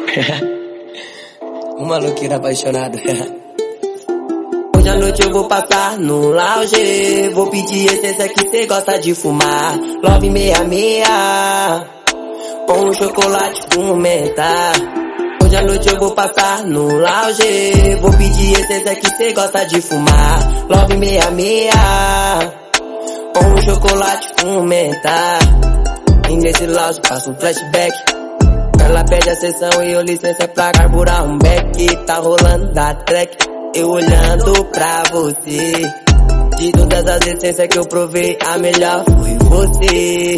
Um maluquinho apaixonado. Hoje à noite eu vou passar no lounge. Vou pedir essência que cê gosta de fumar. Love 66 com um chocolate com menta. Hoje à noite eu vou passar no lounge. Vou pedir essência que cê gosta de fumar. Love 66 com um chocolate com menta. E nesse lounge passa um flashback. Ela pede a sessão e eu licença pra carburar um beck. Tá rolando da track, eu olhando pra você. De todas as essências que eu provei, a melhor foi você.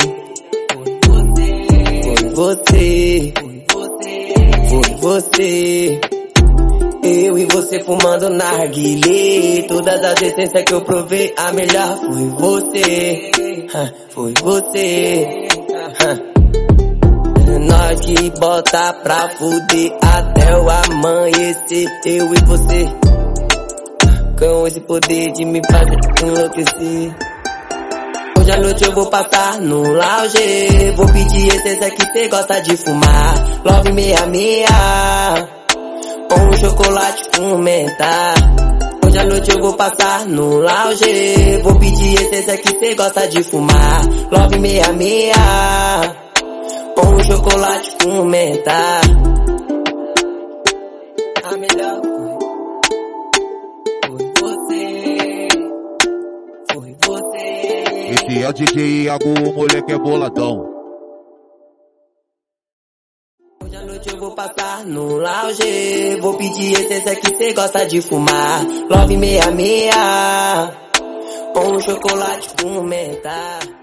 Foi você. Foi você. Eu e você fumando narguilé. Todas as essências que eu provei, a melhor foi você. Foi você. Nós que bota pra fuder até o amanhecer. Eu e você, com esse poder de me fazer enlouquecer. Hoje à noite eu vou passar no lounge. Vou pedir essência que cê gosta de fumar. Love 66 com um chocolate com menta. Hoje à noite eu vou passar no lounge. Vou pedir essência que cê gosta de fumar. Love 66 com um chocolate com menta. A melhor foi você. Foi você. Esse é o DJ Iago, o moleque é boladão. Hoje à noite eu vou passar no lounge. Vou pedir essência que cê gosta de fumar. Love 66 com um chocolate com menta.